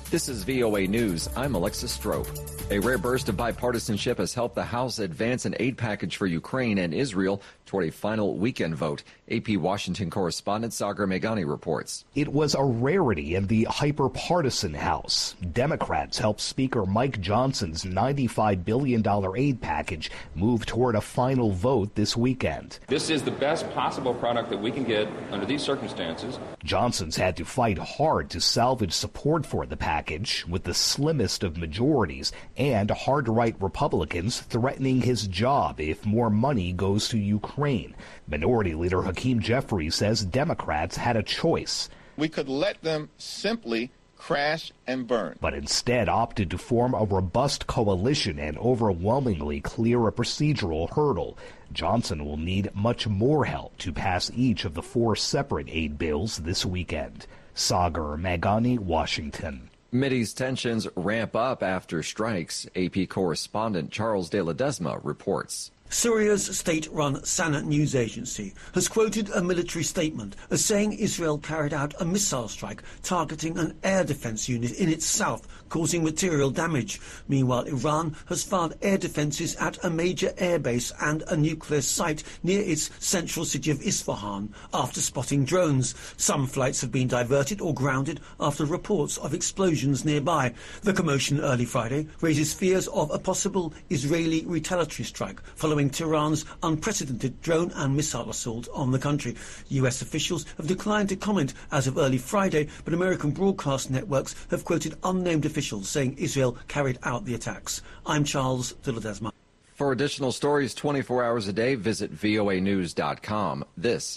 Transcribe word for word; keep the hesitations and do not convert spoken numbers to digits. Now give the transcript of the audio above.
This is V O A News. I'm Alexis Strope. A rare burst of bipartisanship has helped the House advance an aid package for Ukraine and Israel toward a final weekend vote. A P Washington correspondent Sagar Meghani reports. It was a rarity in the hyper-partisan House. Democrats helped Speaker Mike Johnson's ninety-five billion dollars aid package move toward a final vote this weekend. This is the best possible product that we can get under these circumstances. Johnson's had to fight hard to salvage support for the package, with the slimmest of majorities and hard-right Republicans threatening his job if more money goes to Ukraine. Minority Leader Hakeem Jeffries says Democrats had a choice. We could let them simply crash and burn, but instead opted to form a robust coalition and overwhelmingly clear a procedural hurdle. Johnson will need much more help to pass each of the four separate aid bills this weekend. Sagar Meghani, Washington. Mideast tensions ramp up after strikes. A P correspondent Charles de Ledesma reports. Syria's state-run Sana news agency has quoted a military statement as saying Israel carried out a missile strike targeting an air defense unit in its south, causing material damage. Meanwhile, Iran has fired air defenses at a major airbase and a nuclear site near its central city of Isfahan after spotting drones. Some flights have been diverted or grounded after reports of explosions nearby. The commotion early Friday raises fears of a possible Israeli retaliatory strike following Tehran's unprecedented drone and missile assault on the country. U S officials have declined to comment as of early Friday, but American broadcast networks have quoted unnamed officials saying Israel carried out the attacks. I'm Charles de Ledesma. For additional stories twenty-four hours a day, visit V O A news dot com. This